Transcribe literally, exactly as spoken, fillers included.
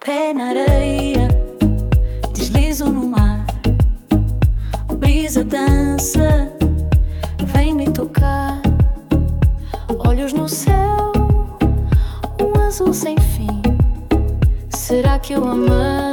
pé na areia, deslizo no mar. Brisa dança, vem me tocar. Olhos no céu, um azul sem fim. Será que eu amei?